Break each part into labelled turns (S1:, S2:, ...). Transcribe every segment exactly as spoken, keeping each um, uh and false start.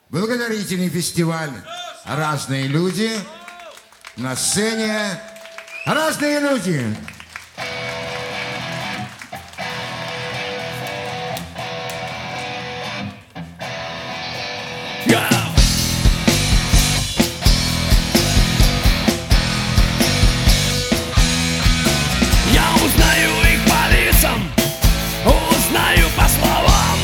S1: Благотворительный фестиваль «Разные люди». На сцене «Разные люди».
S2: Я узнаю их по лицам, узнаю по словам,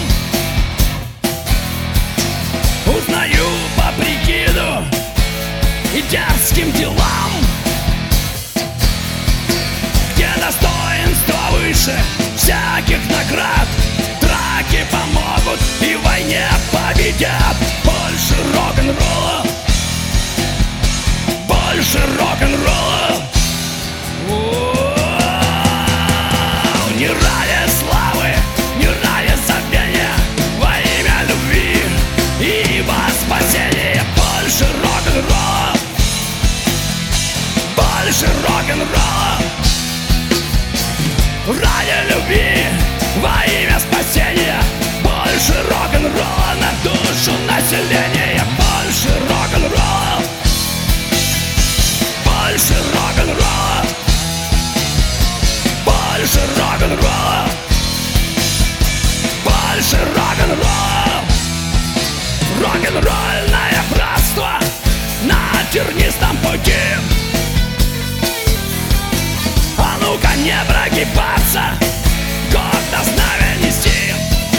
S2: узнаю по прикиду и дерзким делам, где достоинство выше всяких наград. Драки помогут и в войне победят. Больше рок-н-ролла, больше рок-н-ролла. Не ради славы, не ради забвения, во имя любви и во спасение. Больше рок-н-ролла, больше рок-н-ролла. Ради любви, во имя спасения. Больше рок-н-ролла на душу населения. Больше рок-н-ролла, больше рок-н-ролла. Больше рок-н-ролла, больше рок-н-ролла. Рок-н-ролльное братство на тернистом пути. А ну-ка не прогибаться, гордо знамя нести,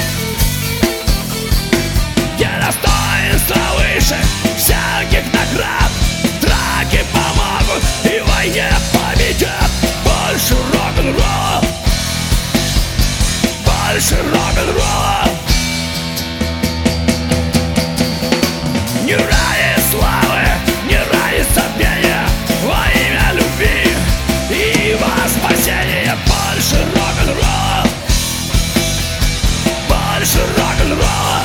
S2: где достоинство выше всяких наград. Драки помогут и в войне победят. Больше рок-н-ролла, больше рок-н-ролла. Не ради славы, не ради забвения, во имя любви и во спасение. Больше рок-н-ролла, больше рок-н-ролла.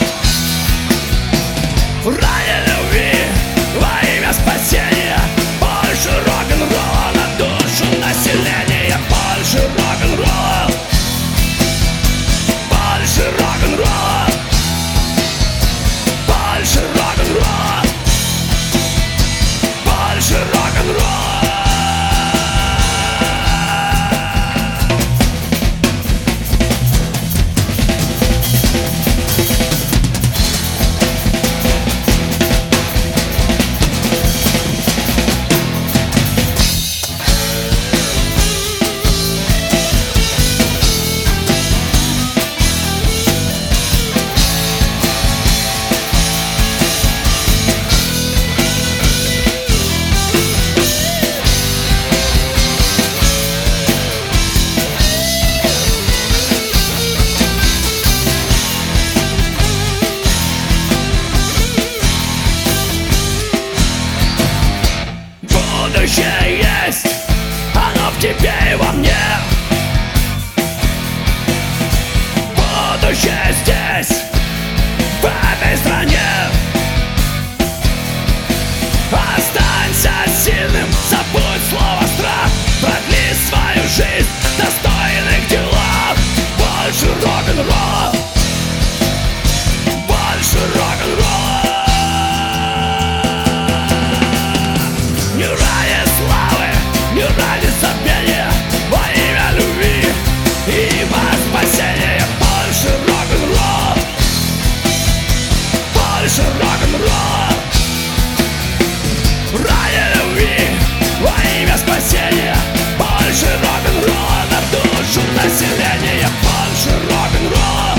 S2: Ради любви, во имя спасения. Больше рок-н-ролла на душу населения. Больше рок-н-ролла, больше рок-н-ролла. Больше рок-н-ролла, больше рок-н-ролла. Будущее есть, оно в тебе и во мне. Будущее здесь, в этой стране. Останься сильным, забудь слово страх. Продли свою жизнь достойных дела. Больше рок-н-ролла, больше рок-н-ролла. Не ради славы, не ради забвения, во имя любви и во спасение. Больше рок-н-ролла, больше рок-н-ролла. Ради любви, во имя спасения. Больше рок-н-ролла на душу населения. Больше рок-н-ролла,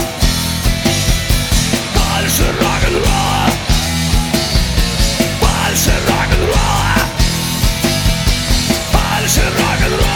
S2: больше рок-н-ролла. Больше рок-н-ролла, больше рок-н-ролла.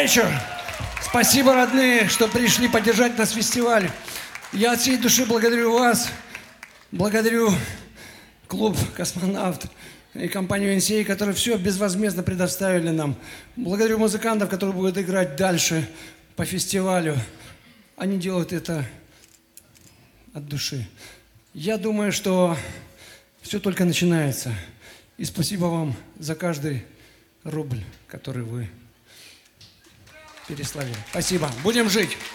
S3: вечер. Спасибо, родные, что пришли поддержать нас фестиваль. Я от всей души благодарю вас, благодарю клуб «Космонавт» и компанию эн си эй, которые все безвозмездно предоставили нам. Благодарю музыкантов, которые будут играть дальше по фестивалю. Они делают это от души. Я думаю, что все только начинается. И спасибо вам за каждый рубль, который вы переслали. Спасибо. Будем жить.